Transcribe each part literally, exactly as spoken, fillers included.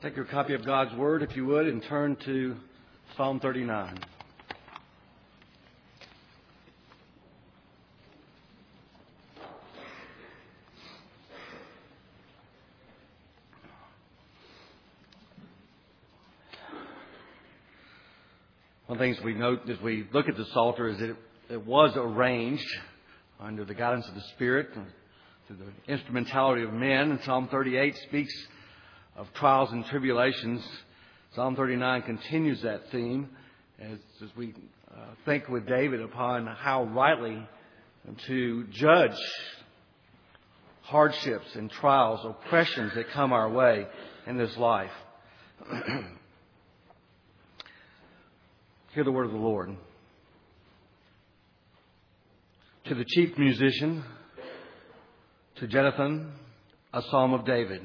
Take your copy of God's Word, if you would, and turn to Psalm thirty-nine. One of the things we note as we look at the Psalter is that it, it was arranged under the guidance of the Spirit, through the instrumentality of men. And Psalm thirty-eight speaks of trials and tribulations. Psalm thirty-nine continues that theme as, as we uh, think with David upon how rightly to judge hardships and trials, oppressions that come our way in this life. Hear the word of the Lord. To the chief musician, to Jonathan, a psalm of David.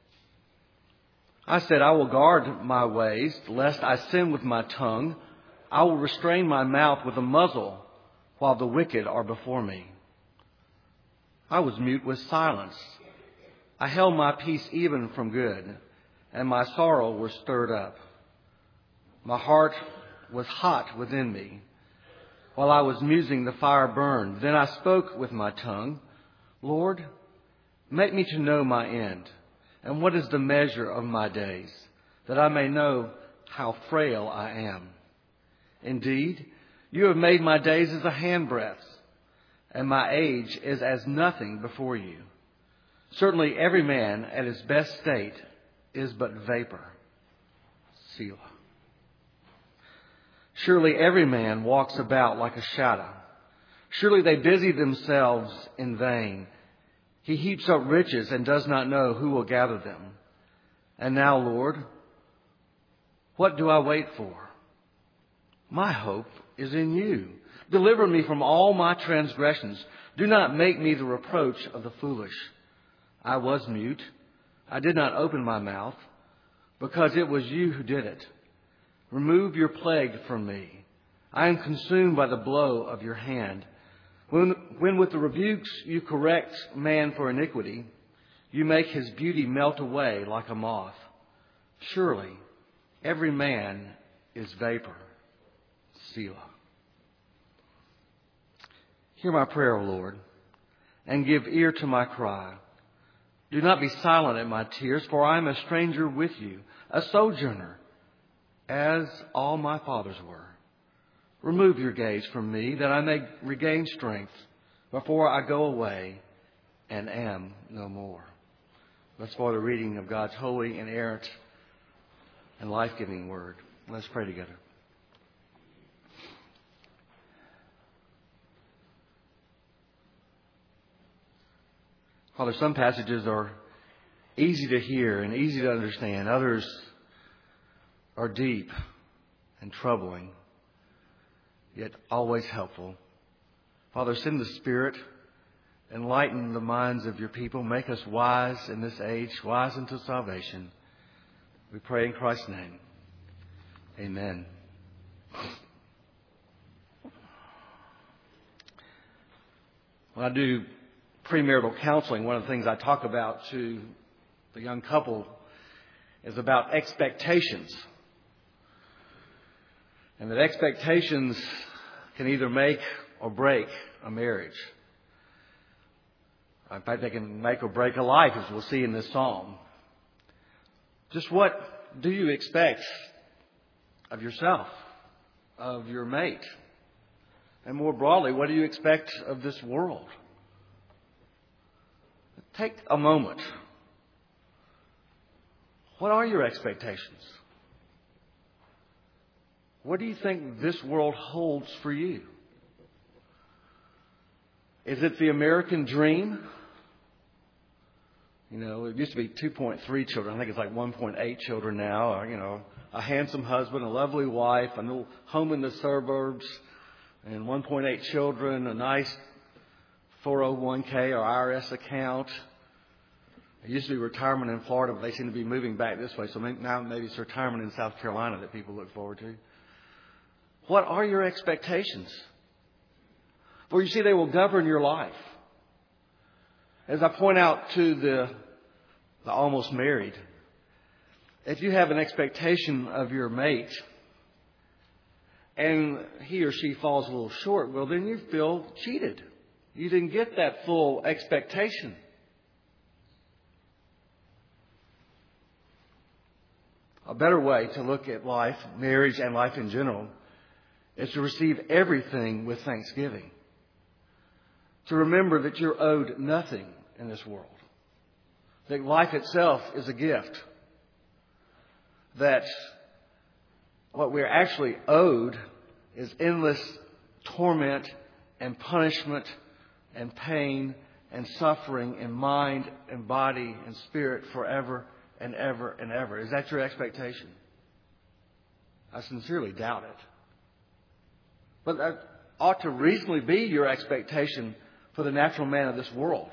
I said, I will guard my ways, lest I sin with my tongue. I will restrain my mouth with a muzzle, while the wicked are before me. I was mute with silence. I held my peace even from good, and my sorrow was stirred up. My heart was hot within me. While I was musing, the fire burned. Then I spoke with my tongue. Lord, make me to know my end, and what is the measure of my days, that I may know how frail I am. Indeed, you have made my days as a handbreadth, and my age is as nothing before you. Certainly every man at his best state is but vapor. Selah. Surely every man walks about like a shadow. Surely they busy themselves in vain. He heaps up riches and does not know who will gather them. And now, Lord, what do I wait for? My hope is in you. Deliver me from all my transgressions. Do not make me the reproach of the foolish. I was mute. I did not open my mouth, because it was you who did it. Remove your plague from me. I am consumed by the blow of your hand. When, when with the rebukes you correct man for iniquity, you make his beauty melt away like a moth. Surely every man is vapor. Selah. Hear my prayer, O Lord, and give ear to my cry. Do not be silent at my tears, for I am a stranger with you, a sojourner, as all my fathers were. Remove your gaze from me, that I may regain strength before I go away and am no more. That's for the reading of God's holy, inerrant, and life-giving word. Let's pray together. Father, some passages are easy to hear and easy to understand. Others are deep and troubling, yet always helpful. Father, send the Spirit, enlighten the minds of your people, make us wise in this age, wise unto salvation. We pray in Christ's name. Amen. When I do premarital counseling, one of the things I talk about to the young couple is about expectations. And that expectations can either make or break a marriage. In fact, they can make or break a life, as we'll see in this psalm. Just what do you expect of yourself, of your mate? And more broadly, what do you expect of this world? Take a moment. What are your expectations? What do you think this world holds for you? Is it the American dream? You know, it used to be two point three children. I think it's like one point eight children now. Or, you know, a handsome husband, a lovely wife, a little home in the suburbs, and one point eight children, a nice four oh one k or I R S account. It used to be retirement in Florida, but they seem to be moving back this way. So maybe, now maybe it's retirement in South Carolina that people look forward to. What are your expectations? For you see, they will govern your life. As I point out to the, the almost married, if you have an expectation of your mate and he or she falls a little short, well, then you feel cheated. You didn't get that full expectation. A better way to look at life, marriage, and life in general is to receive everything with thanksgiving. To remember that you're owed nothing in this world. That life itself is a gift. That what we're actually owed is endless torment and punishment and pain and suffering in mind and body and spirit forever and ever and ever. Is that your expectation? I sincerely doubt it. But that ought to reasonably be your expectation for the natural man of this world.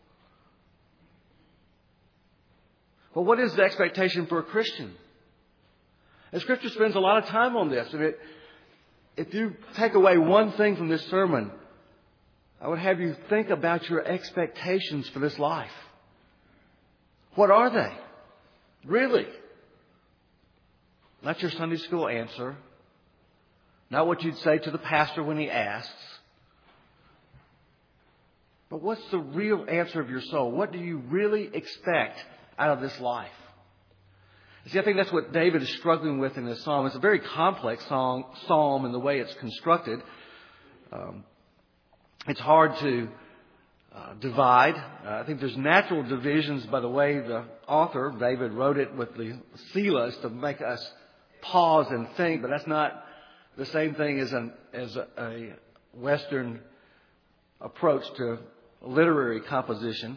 But what is the expectation for a Christian? And Scripture spends a lot of time on this. If, it, if you take away one thing from this sermon, I would have you think about your expectations for this life. What are they? Really? Not your Sunday school answer. Not what you'd say to the pastor when he asks. But what's the real answer of your soul? What do you really expect out of this life? See, I think that's what David is struggling with in this psalm. It's a very complex song, psalm in the way it's constructed. Um, it's hard to uh, divide. Uh, I think there's natural divisions by the way the author, David, wrote it with the Selahs to make us pause and think, but that's not the same thing as, an, as a, a Western approach to literary composition.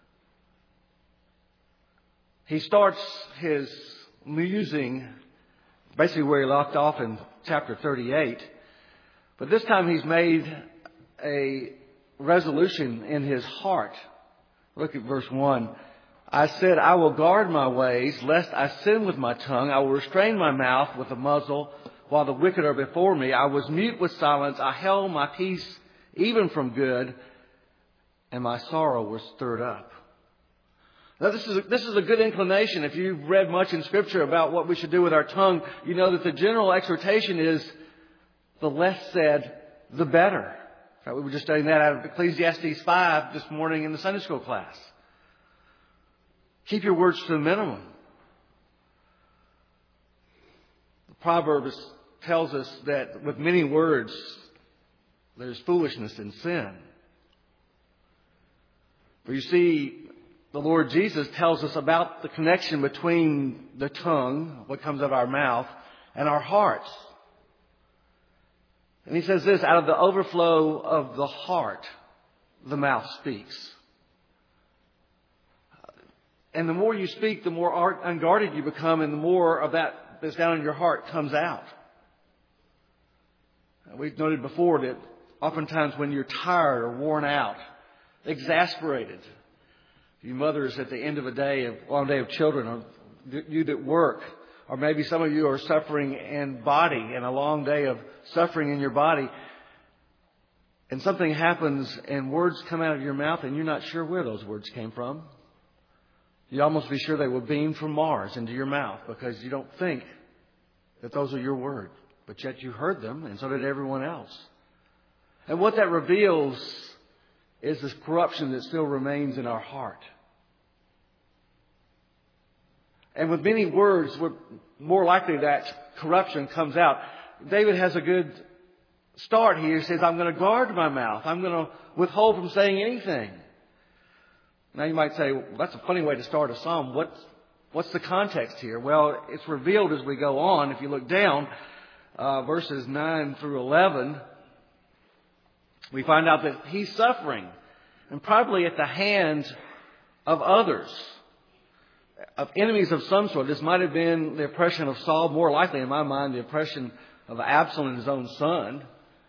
He starts his musing basically where he left off in chapter thirty-eight. But this time he's made a resolution in his heart. Look at verse one. I said, I will guard my ways, lest I sin with my tongue. I will restrain my mouth with a muzzle while the wicked are before me. I was mute with silence. I held my peace even from good, and my sorrow was stirred up. Now, this is, a, this is a good inclination. If you've read much in Scripture about what we should do with our tongue, you know that the general exhortation is the less said, the better. We were just studying that out of Ecclesiastes five this morning in the Sunday school class. Keep your words to the minimum. The Proverbs tells us that with many words, there's foolishness and sin. But you see, the Lord Jesus tells us about the connection between the tongue, what comes out of our mouth, and our hearts. And he says this, out of the overflow of the heart, the mouth speaks. And the more you speak, the more unguarded you become, and the more of that that's down in your heart comes out. We've noted before that oftentimes when you're tired or worn out, exasperated, you mothers at the end of a day, of long day of children, or you that work, or maybe some of you are suffering in body, and a long day of suffering in your body, and something happens and words come out of your mouth and you're not sure where those words came from. You'd almost be sure they were beamed from Mars into your mouth because you don't think that those are your words. But yet you heard them, and so did everyone else. And what that reveals is this corruption that still remains in our heart. And with many words, we're more likely that corruption comes out. David has a good start here. He says, I'm going to guard my mouth. I'm going to withhold from saying anything. Now you might say, well, that's a funny way to start a psalm. What's, what's the context here? Well, it's revealed as we go on. If you look down, uh, verses nine through eleven, we find out that he's suffering, and probably at the hands of others, of enemies of some sort. This might have been the oppression of Saul, more likely in my mind, the oppression of Absalom, his own son.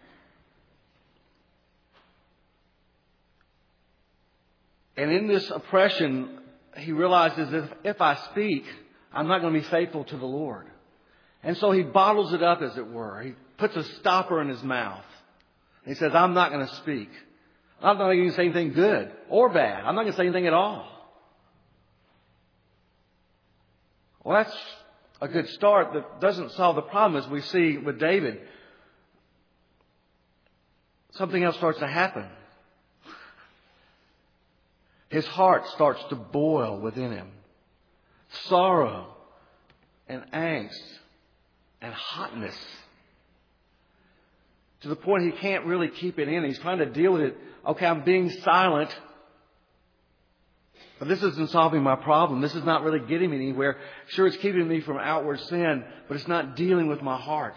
And in this oppression, he realizes that if I speak, I'm not going to be faithful to the Lord. And so he bottles it up, as it were. He puts a stopper in his mouth. He says, I'm not going to speak. I'm not going to say anything good or bad. I'm not going to say anything at all. Well, that's a good start that doesn't solve the problem, as we see with David. Something else starts to happen. His heart starts to boil within him. Sorrow and angst and hotness. To the point he can't really keep it in. He's trying to deal with it. Okay, I'm being silent. But this isn't solving my problem. This is not really getting me anywhere. Sure, it's keeping me from outward sin, but it's not dealing with my heart.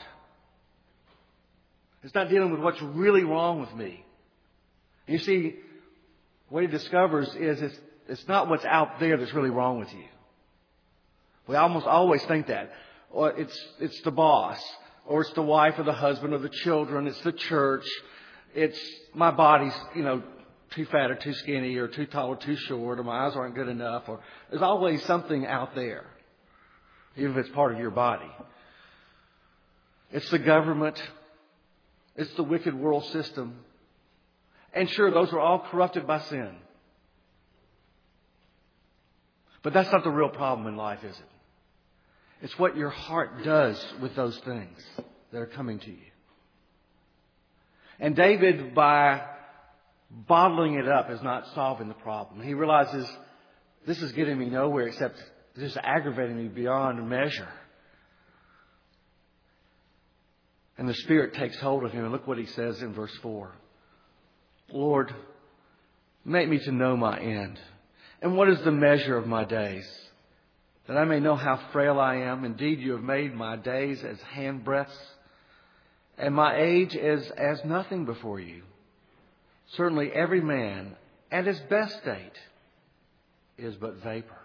It's not dealing with what's really wrong with me. You see, what he discovers is it's, it's not what's out there that's really wrong with you. We almost always think that. Or it's, it's the boss, or it's the wife or the husband or the children. It's the church. It's my body's, you know, too fat or too skinny or too tall or too short, or my eyes aren't good enough. Or there's always something out there, even if it's part of your body. It's the government. It's the wicked world system. And sure, those are all corrupted by sin. But that's not the real problem in life, is it? It's what your heart does with those things that are coming to you. And David, by bottling it up, is not solving the problem. He realizes this is getting me nowhere except just aggravating me beyond measure. And the Spirit takes hold of him. And look what he says in verse four. Lord, make me to know my end. And what is the measure of my days? That I may know how frail I am. Indeed, you have made my days as handbreadths, and my age as, as nothing before you. Certainly every man at his best state is but vapor.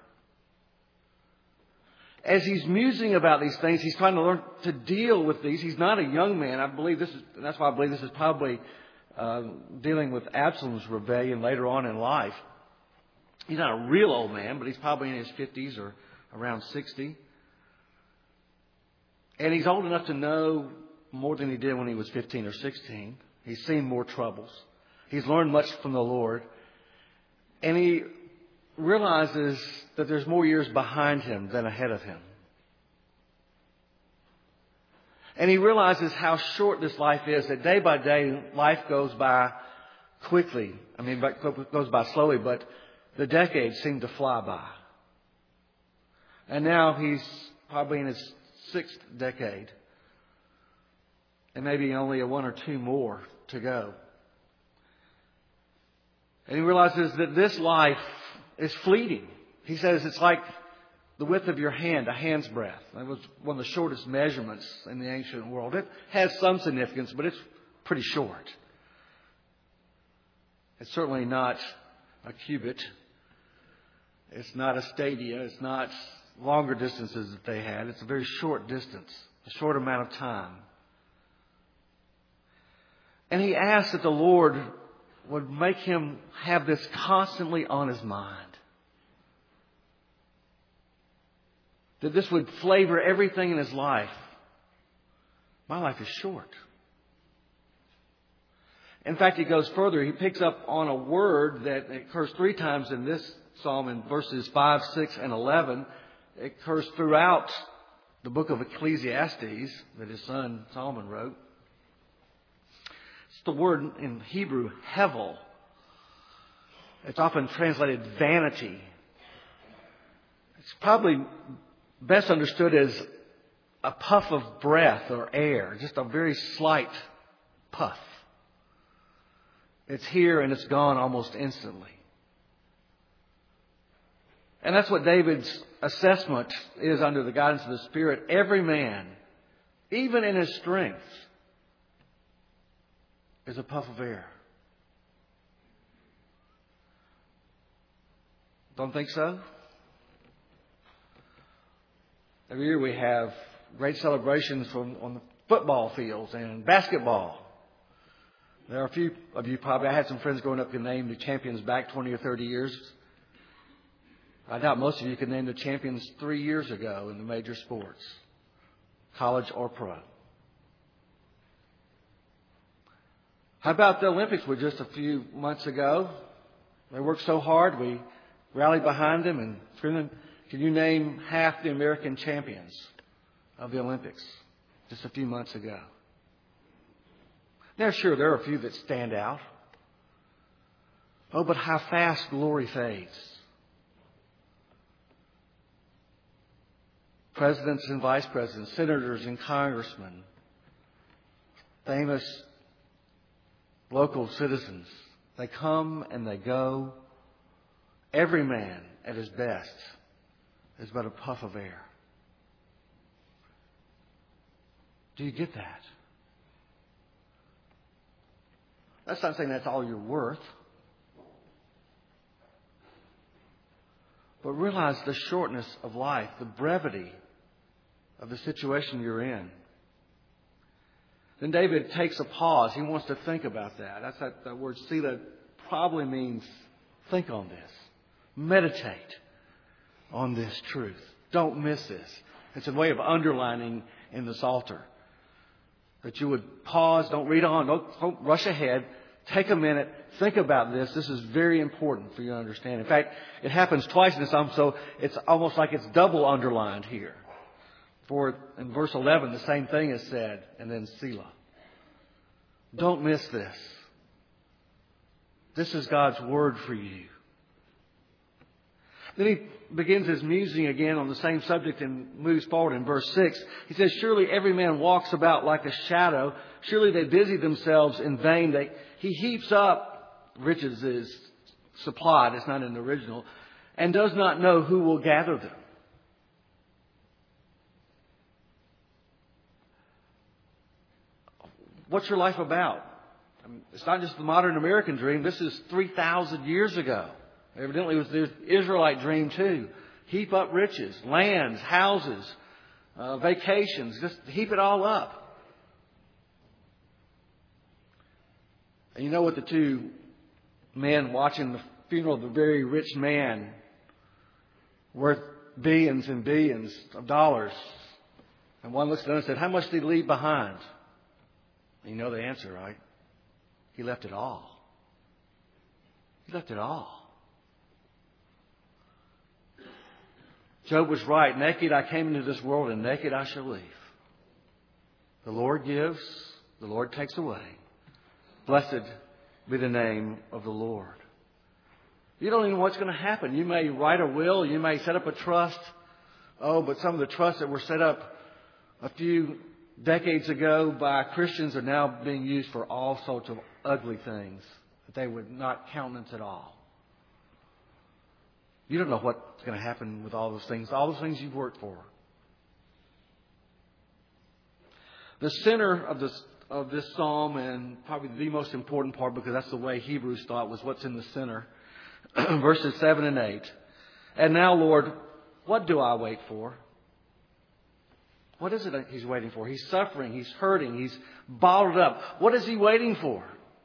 As he's musing about these things, he's trying to learn to deal with these. He's not a young man. I believe this is, and that's why I believe this is probably uh, dealing with Absalom's rebellion later on in life. He's not a real old man, but he's probably in his fifties or around sixty. And he's old enough to know more than he did when he was fifteen or sixteen. He's seen more troubles. He's learned much from the Lord. And he realizes that there's more years behind him than ahead of him. And he realizes how short this life is, that day by day life goes by quickly. I mean, it goes by slowly, but the decades seem to fly by. And now he's probably in his sixth decade. And maybe only a one or two more to go. And he realizes that this life is fleeting. He says it's like the width of your hand, a hand's breadth. That was one of the shortest measurements in the ancient world. It has some significance, but it's pretty short. It's certainly not a cubit. It's not a stadia. It's not longer distances that they had. It's a very short distance, a short amount of time. And he asked that the Lord would make him have this constantly on his mind. That this would flavor everything in his life. My life is short. In fact, he goes further. He picks up on a word that occurs three times in this psalm in verses five, six, and eleven. It occurs throughout the book of Ecclesiastes that his son Solomon wrote. It's the word in Hebrew, hevel. It's often translated vanity. It's probably best understood as a puff of breath or air, just a very slight puff. It's here and it's gone almost instantly. And that's what David's assessment is under the guidance of the Spirit. Every man, even in his strength, is a puff of air. Don't think so? Every year we have great celebrations from, on the football fields and basketball. There are a few of you probably, I had some friends growing up who could name the champions back twenty or thirty years. I doubt most of you can name the champions three years ago in the major sports, college or pro. How about the Olympics were just a few months ago? They worked so hard, we rallied behind them and screamed them. Can you name half the American champions? of the Olympics just a few months ago. Now, sure, there are a few that stand out. Oh, but how fast glory fades. Presidents and vice presidents, senators and congressmen, famous local citizens, they come and they go. Every man at his best is but a puff of air. Do you get that? That's not saying that's all you're worth. But realize the shortness of life, the brevity of the situation you're in. Then David takes a pause. He wants to think about that. That's that, that word Selah probably means think on this. Meditate on this truth. Don't miss this. It's a way of underlining in the Psalter. That you would pause, don't read on, don't, don't rush ahead. Take a minute, think about this. This is very important for you to understand. In fact, it happens twice in the Psalm, so it's almost like it's double underlined here. For in verse eleven, the same thing is said, and then Selah. Don't miss this. This is God's word for you. Then he begins his musing again on the same subject and moves forward in verse six. He says, surely every man walks about like a shadow. Surely they busy themselves in vain. They, he heaps up, riches is supplied, it's not in the original, and does not know who will gather them. What's your life about? I mean, it's not just the modern American dream. This is three thousand years ago. Evidently, it was the Israelite dream too. Heap up riches, lands, houses, uh, vacations. Just heap it all up. And you know what the two men watching the funeral of the very rich man, worth billions and billions of dollars. And one looks at the other and said, how much did he leave behind? And you know the answer, right? He left it all. He left it all. Job was right. Naked I came into this world, and naked I shall leave. The Lord gives, the Lord takes away. Blessed be the name of the Lord. You don't even know what's going to happen. You may write a will. You may set up a trust. Oh, but some of the trusts that were set up a few decades ago by Christians are now being used for all sorts of ugly things that they would not countenance at all. You don't know what's going to happen with all those things, all those things you've worked for. The center of this of this psalm, and probably the most important part, because that's the way Hebrews thought, was what's in the center. Verses seven and eight. And now, Lord, what do I wait for? What is it that he's waiting for? He's suffering. He's hurting. He's bottled up. What is he waiting for?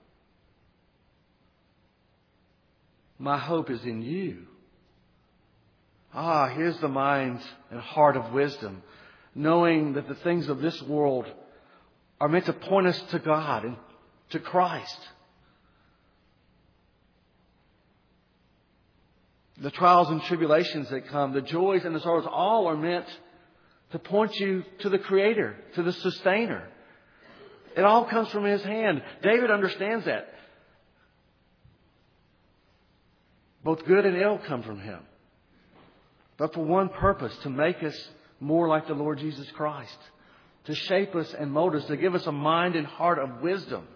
My hope is in you. Ah, here's the mind and heart of wisdom, knowing that the things of this world are meant to point us to God and to Christ. The trials and tribulations that come, the joys and the sorrows, all are meant to point you to the Creator, to the Sustainer. It all comes from His hand. David understands that. Both good and ill come from Him. But for one purpose, to make us more like the Lord Jesus Christ. To shape us and mold us, to give us a mind and heart of wisdom.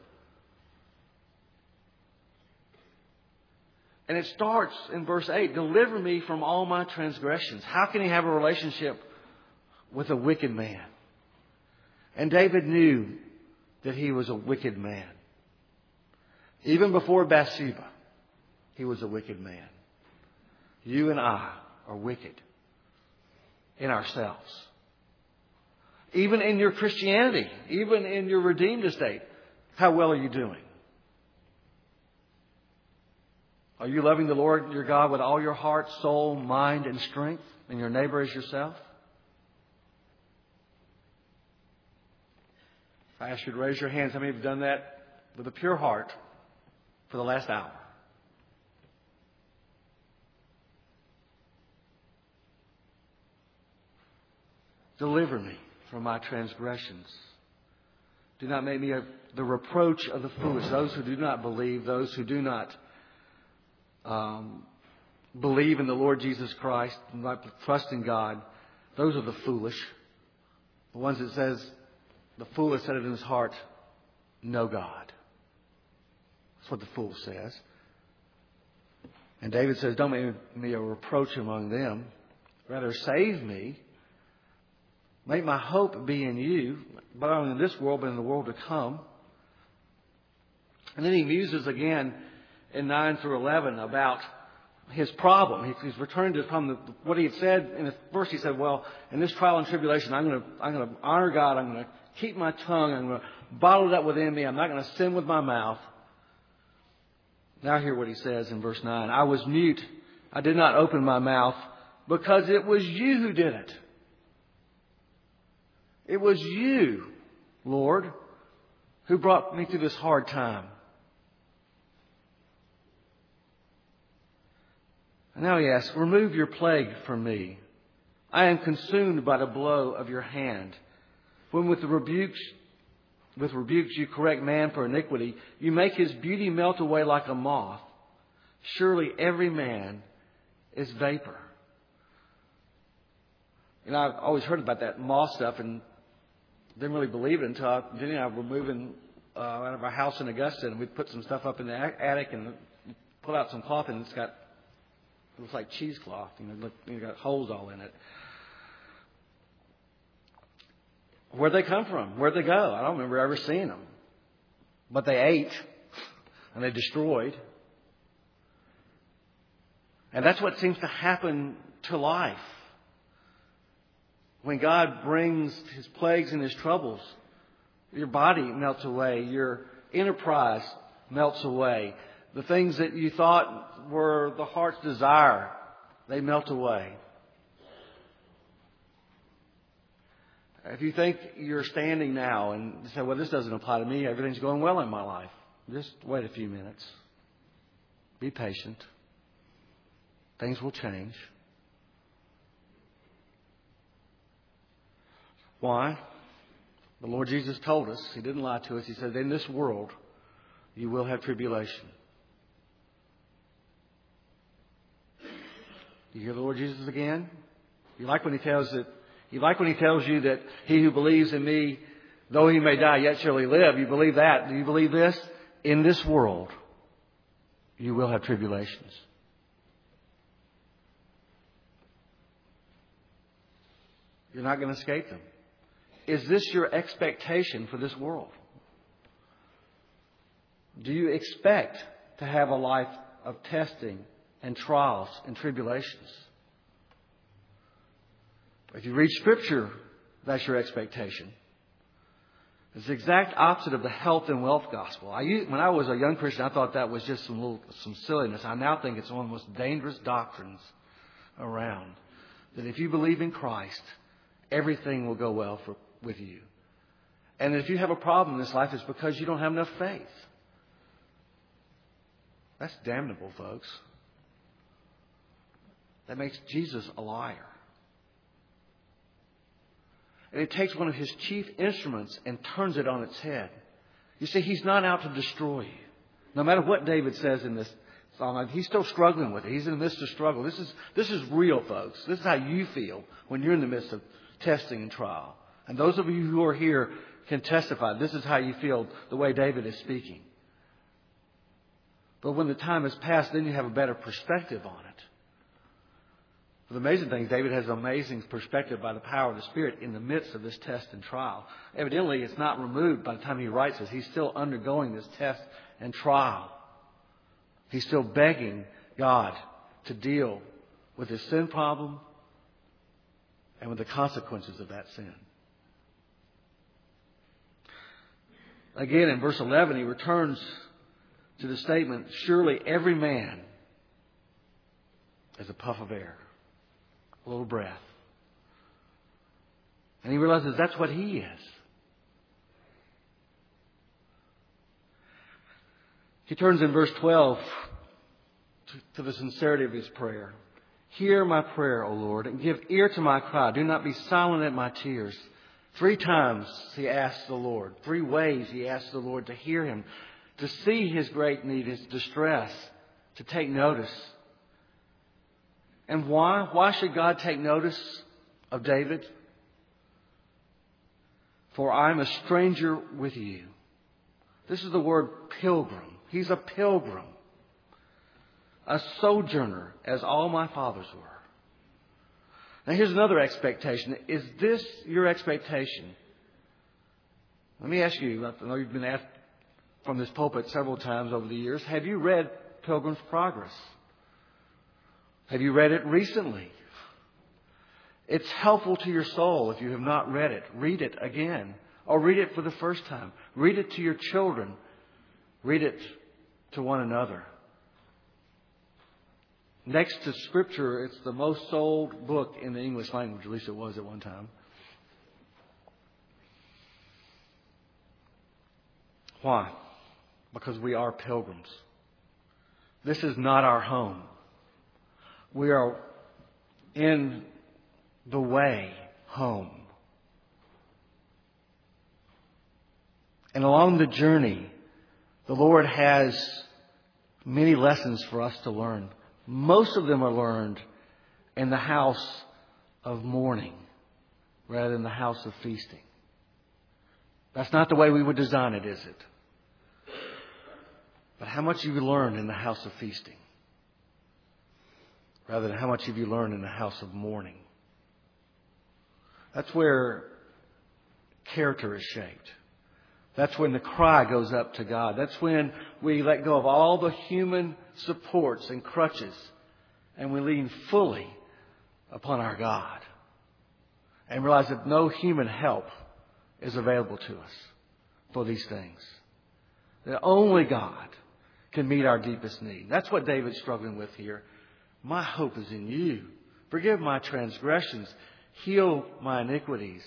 And it starts in verse eight, deliver me from all my transgressions. How can he have a relationship with a wicked man? And David knew that he was a wicked man. Even before Bathsheba, he was a wicked man. You and I are wicked in ourselves. Even in your Christianity, even in your redeemed estate, how well are you doing? Are you loving the Lord your God with all your heart, soul, mind, and strength, and your neighbor as yourself? I ask you to raise your hands. How many have done that with a pure heart for the last hour? Deliver me for my transgressions. Do not make me a, the reproach of the foolish, those who do not believe, those who do not um, believe in the Lord Jesus Christ, not trust in God. Those are the foolish. The ones that says, the fool has said it in his heart, no God. That's what the fool says. And David says, don't make me a reproach among them. Rather, save me. Make my hope be in you, not only in this world, but in the world to come. And then he muses again in nine through eleven about his problem. He's returned to from the, what he had said. In the first, he said, well, in this trial and tribulation, I'm going to, I'm going to honor God. I'm going to keep my tongue. I'm going to bottle it up within me. I'm not going to sin with my mouth. Now hear what he says in verse nine. I was mute. I did not open my mouth because it was you who did it. It was you, Lord, who brought me through this hard time. And now he asks, remove your plague from me. I am consumed by the blow of your hand. When with the rebukes With rebukes you correct man for iniquity. You make his beauty melt away like a moth. Surely every man is vapor. You know, I've always heard about that moth stuff and didn't really believe it until I, Jenny and I were moving uh, out of our house in Augusta, and we put some stuff up in the attic and pull out some cloth, and it's got, it looks like cheesecloth. You know, look, you got holes all in it. Where'd they come from? Where'd they go? I don't remember ever seeing them. But they ate and they destroyed. And that's what seems to happen to life. When God brings His plagues and His troubles, your body melts away. Your enterprise melts away. The things that you thought were the heart's desire, they melt away. If you think you're standing now and say, well, this doesn't apply to me, everything's going well in my life, just wait a few minutes. Be patient. Things will change. Why? The Lord Jesus told us, He didn't lie to us. He said, in this world, you will have tribulation. You hear the Lord Jesus again? You like when He tells it. You like when He tells you that he who believes in me, though he may die, yet shall he live. You believe that. Do you believe this? In this world, you will have tribulations. You're not going to escape them. Is this your expectation for this world? Do you expect to have a life of testing and trials and tribulations? If you read Scripture, that's your expectation. It's the exact opposite of the health and wealth gospel. I used, when I was a young Christian, I thought that was just some little some silliness. I now think it's one of the most dangerous doctrines around. That if you believe in Christ, everything will go well for, with you. And if you have a problem in this life, it's because you don't have enough faith. That's damnable, folks. That makes Jesus a liar. And it takes one of His chief instruments and turns it on its head. You see, He's not out to destroy you. No matter what David says in this psalm, he's still struggling with it. He's in the midst of struggle. This is, this is real, folks. This is how you feel when you're in the midst of testing and trial. And those of you who are here can testify. This is how you feel the way David is speaking. But when the time has passed, then you have a better perspective on it. The amazing thing is David has an amazing perspective by the power of the Spirit in the midst of this test and trial. Evidently, it's not removed by the time he writes this. He's still undergoing this test and trial. He's still begging God to deal with his sin problem and with the consequences of that sin. Again, in verse eleven, he returns to the statement, surely every man is a puff of air. A little breath. And he realizes that's what he is. He turns in verse twelve to, to the sincerity of his prayer. Hear my prayer, O Lord, and give ear to my cry. Do not be silent at my tears. Three times he asked the Lord. Three ways he asked the Lord to hear him, to see his great need, his distress, to take notice. And why? Why should God take notice of David? For I am a stranger with you. This is the word pilgrim. He's a pilgrim, a sojourner, as all my fathers were. Now here's another expectation. Is this your expectation? Let me ask you, I know you've been asked from this pulpit several times over the years, have you read Pilgrim's Progress? Have you read it recently? It's helpful to your soul if you have not read it. Read it again. Or read it for the first time. Read it to your children. Read it to one another. Next to Scripture, it's the most sold book in the English language. At least it was at one time. Why? Because we are pilgrims. This is not our home. We are in the way home. And along the journey, the Lord has many lessons for us to learn. Most of them are learned in the house of mourning rather than the house of feasting. That's not the way we would design it, is it? But how much have you learned in the house of feasting rather than how much have you learned in the house of mourning? That's where character is shaped. That's when the cry goes up to God. That's when we let go of all the human supports and crutches and we lean fully upon our God and realize that no human help is available to us for these things. That only God can meet our deepest need. That's what David's struggling with here. My hope is in you. Forgive my transgressions. Heal my iniquities.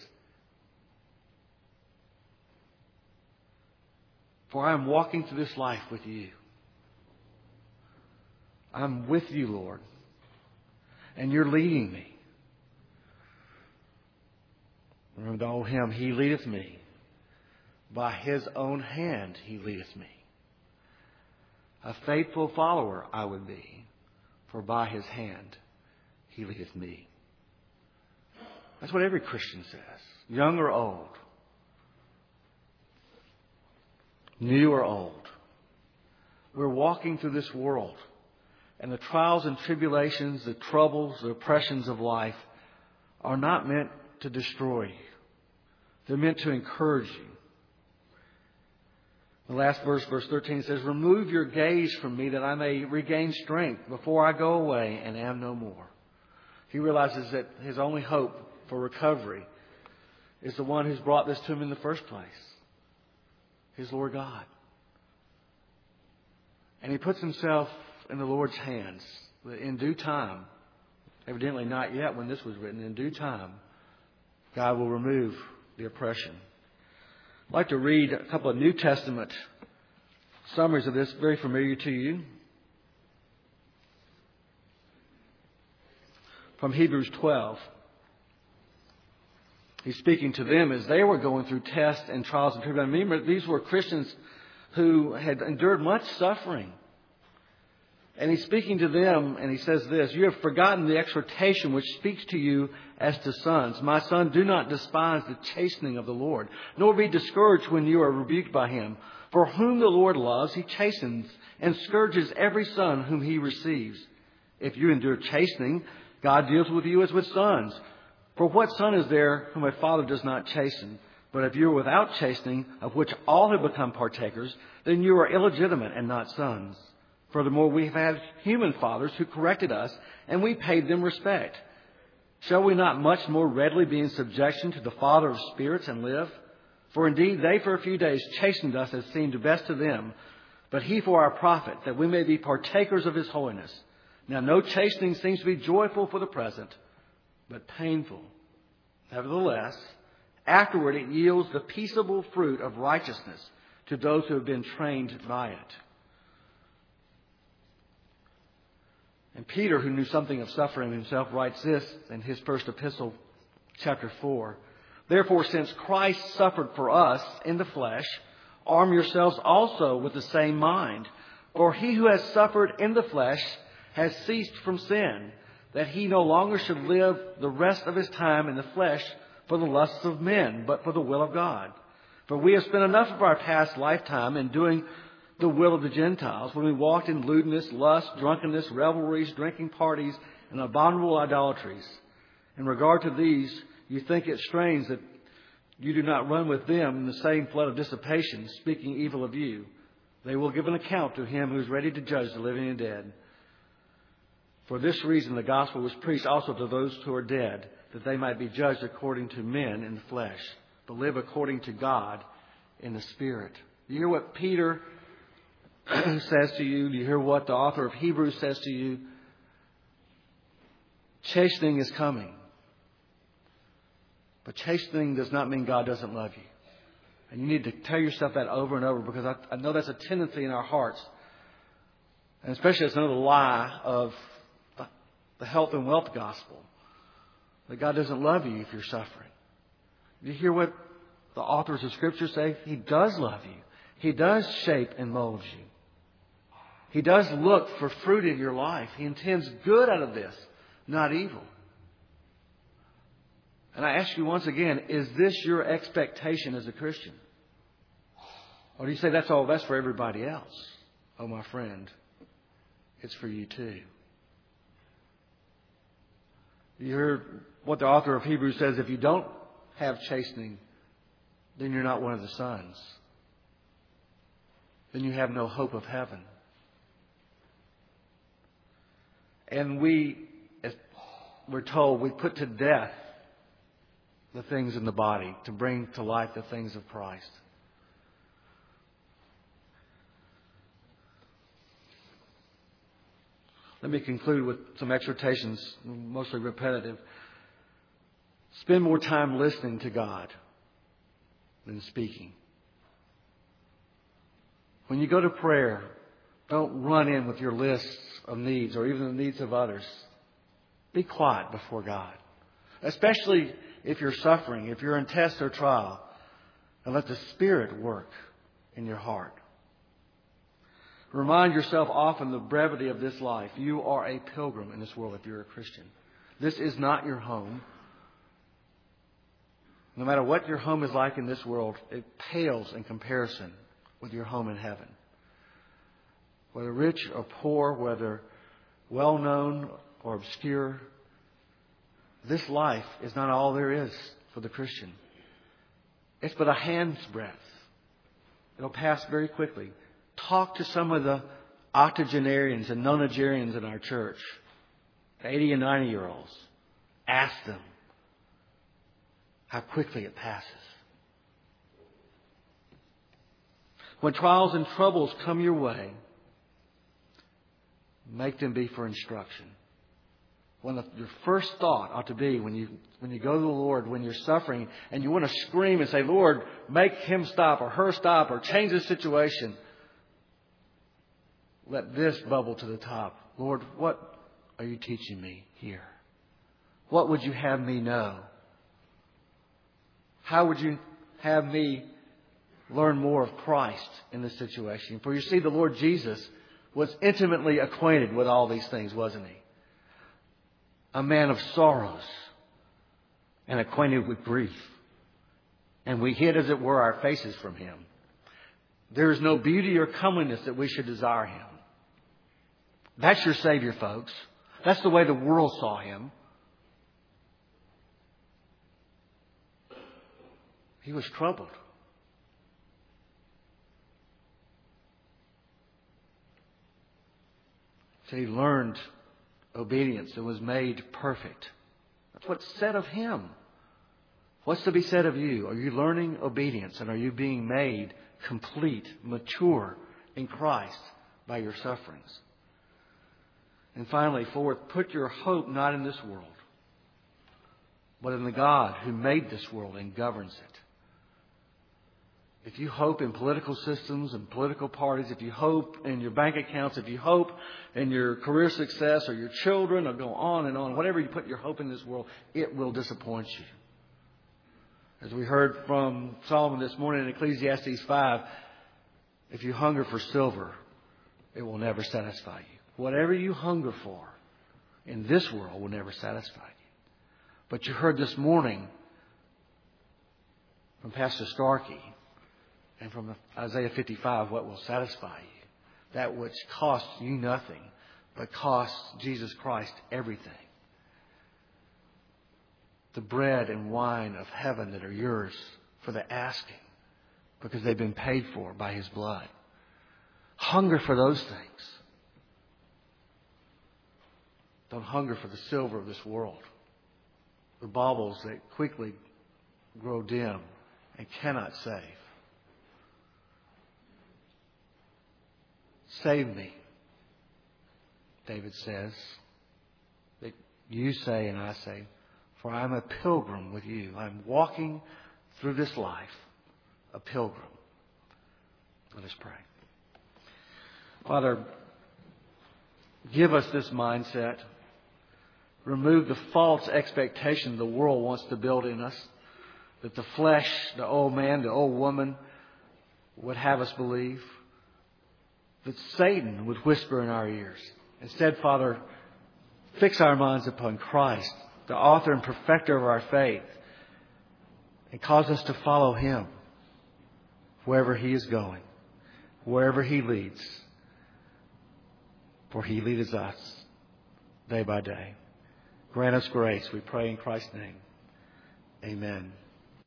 For I am walking through this life with you. I'm with you, Lord. And you're leading me. Remember the old hymn, He leadeth me. By His own hand He leadeth me. A faithful follower I would be. For by His hand He leadeth me. That's what every Christian says. Young or old. New or old. We're walking through this world. And the trials and tribulations, the troubles, the oppressions of life are not meant to destroy you. They're meant to encourage you. The last verse, verse thirteen, says, remove your gaze from me that I may regain strength before I go away and am no more. He realizes that his only hope for recovery is the one who's brought this to him in the first place. His Lord God. And he puts himself in the Lord's hands. In due time, evidently not yet when this was written, in due time, God will remove the oppression. I'd like to read a couple of New Testament summaries of this, very familiar to you. From Hebrews twelve. He's speaking to them as they were going through tests and trials and tribulations. Remember, these were Christians who had endured much suffering. And he's speaking to them and he says this, you have forgotten the exhortation which speaks to you as to sons. My son, do not despise the chastening of the Lord, nor be discouraged when you are rebuked by him. For whom the Lord loves, He chastens and scourges every son whom He receives. If you endure chastening, God deals with you as with sons. For what son is there whom a father does not chasten? But if you are without chastening, of which all have become partakers, then you are illegitimate and not sons. Furthermore, we have had human fathers who corrected us, and we paid them respect. Shall we not much more readily be in subjection to the Father of spirits and live? For indeed they for a few days chastened us as seemed best to them, but He for our profit, that we may be partakers of His holiness. Now no chastening seems to be joyful for the present, but painful. Nevertheless, afterward it yields the peaceable fruit of righteousness to those who have been trained by it. And Peter, who knew something of suffering himself, writes this in his first epistle, chapter four. Therefore, since Christ suffered for us in the flesh, arm yourselves also with the same mind. For he who has suffered in the flesh has ceased from sin, that he no longer should live the rest of his time in the flesh for the lusts of men, but for the will of God. For we have spent enough of our past lifetime in doing the will of the Gentiles, when we walked in lewdness, lust, drunkenness, revelries, drinking parties, and abominable idolatries. In regard to these, you think it strange that you do not run with them in the same flood of dissipation, speaking evil of you. They will give an account to him who is ready to judge the living and dead. For this reason the gospel was preached also to those who are dead, that they might be judged according to men in the flesh, but live according to God in the Spirit. Do you hear what Peter says to you? Do you hear what the author of Hebrews says to you? Chastening is coming. But chastening does not mean God doesn't love you. And you need to tell yourself that over and over, because I, I know that's a tendency in our hearts. And especially it's another lie of the health and wealth gospel. That God doesn't love you if you're suffering. Do you hear what the authors of Scripture say? He does love you. He does shape and mold you. He does look for fruit in your life. He intends good out of this, not evil. And I ask you once again, is this your expectation as a Christian? Or do you say that's all, that's for everybody else? Oh, my friend, it's for you too. You hear what the author of Hebrews says, if you don't have chastening, then you're not one of the sons. Then you have no hope of heaven. And we, as we're told, we put to death the things in the body to bring to life the things of Christ. Let me conclude with some exhortations, mostly repetitive. Spend more time listening to God than speaking. When you go to prayer, don't run in with your lists of needs or even the needs of others. Be quiet before God. Especially if you're suffering, if you're in test or trial. And let the Spirit work in your heart. Remind yourself often the brevity of this life. You are a pilgrim in this world if you're a Christian. This is not your home. No matter what your home is like in this world, it pales in comparison with your home in heaven. Whether rich or poor, whether well-known or obscure, this life is not all there is for the Christian. It's but a hand's breadth. It'll pass very quickly. Talk to some of the octogenarians and nonagarians in our church, eighty and ninety year olds. Ask them how quickly it passes. When trials and troubles come your way, make them be for instruction. When the, your first thought ought to be when you when you go to the Lord, when you're suffering and you want to scream and say, Lord, make him stop or her stop or change the situation. Let this bubble to the top. Lord, what are you teaching me here? What would you have me know? How would you have me learn more of Christ in this situation? For you see, the Lord Jesus was intimately acquainted with all these things, wasn't he? A man of sorrows and acquainted with grief. And we hid, as it were, our faces from him. There is no beauty or comeliness that we should desire him. That's your Savior, folks. That's the way the world saw him. He was troubled. So he learned obedience and was made perfect. That's what's said of him. What's to be said of you? Are you learning obedience and are you being made complete, mature in Christ by your sufferings? And finally, fourth, put your hope not in this world, but in the God who made this world and governs it. If you hope in political systems and political parties, if you hope in your bank accounts, if you hope in your career success or your children, or go on and on, whatever you put your hope in this world, it will disappoint you. As we heard from Solomon this morning in Ecclesiastes five, if you hunger for silver, it will never satisfy you. Whatever you hunger for in this world will never satisfy you. But you heard this morning from Pastor Starkey and from Isaiah fifty-five what will satisfy you. That which costs you nothing, but costs Jesus Christ everything. The bread and wine of heaven that are yours for the asking, because they've been paid for by His blood. Hunger for those things. Don't hunger for the silver of this world. The baubles that quickly grow dim and cannot save. Save me, David says. That you say and I say, for I am a pilgrim with you. I am walking through this life, a pilgrim. Let us pray. Father, give us this mindset. Remove the false expectation the world wants to build in us. That the flesh, the old man, the old woman would have us believe. That Satan would whisper in our ears. Instead, Father, fix our minds upon Christ, the author and perfecter of our faith, and cause us to follow Him wherever He is going, wherever He leads. For He leadeth us day by day. Grant us grace, we pray in Christ's name. Amen.